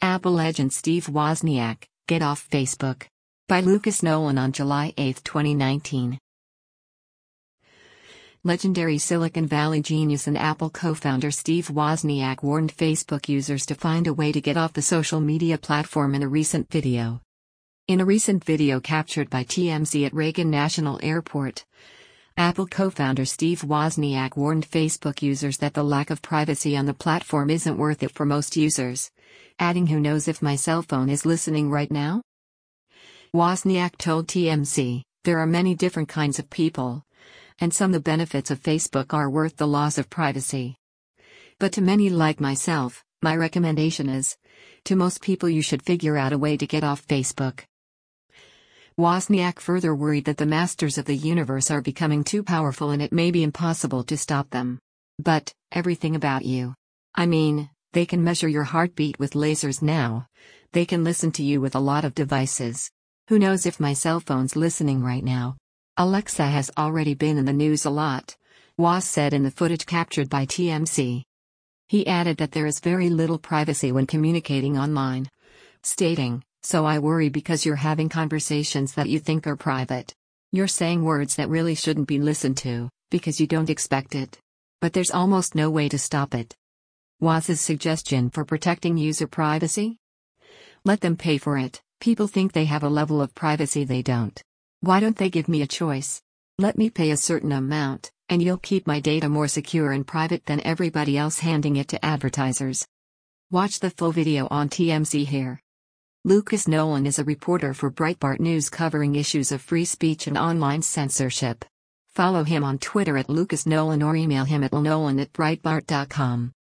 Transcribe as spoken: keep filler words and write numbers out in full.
Apple legend Steve Wozniak, Get Off Facebook. By Lucas Nolan on July eighth, twenty nineteen. Legendary Silicon Valley genius and Apple co-founder Steve Wozniak warned Facebook users to find a way to get off the social media platform in a recent video. In a recent video captured by T M Z at Reagan National Airport, Apple co-founder Steve Wozniak warned Facebook users that the lack of privacy on the platform isn't worth it for most users, adding, "Who knows if my cell phone is listening right now?" Wozniak told T M Z, "There are many different kinds of people, and some the benefits of Facebook are worth the loss of privacy. But to many like myself, my recommendation is, to most people you should figure out a way to get off Facebook." Wozniak further worried that the masters of the universe are becoming too powerful and it may be impossible to stop them. "But, everything about you. I mean, they can measure your heartbeat with lasers now. They can listen to you with a lot of devices. Who knows if my cell phone's listening right now? Alexa has already been in the news a lot," Woz said in the footage captured by T M Z. He added that there is very little privacy when communicating online, stating, "So I worry because you're having conversations that you think are private. You're saying words that really shouldn't be listened to, because you don't expect it. But there's almost no way to stop it." Woz's suggestion for protecting user privacy? "Let them pay for it. People think they have a level of privacy they don't. Why don't they give me a choice? Let me pay a certain amount, and you'll keep my data more secure and private than everybody else handing it to advertisers." Watch the full video on T M Z here. Lucas Nolan is a reporter for Breitbart News covering issues of free speech and online censorship. Follow him on Twitter at Lucas Nolan or email him at nolan at breitbart dot com.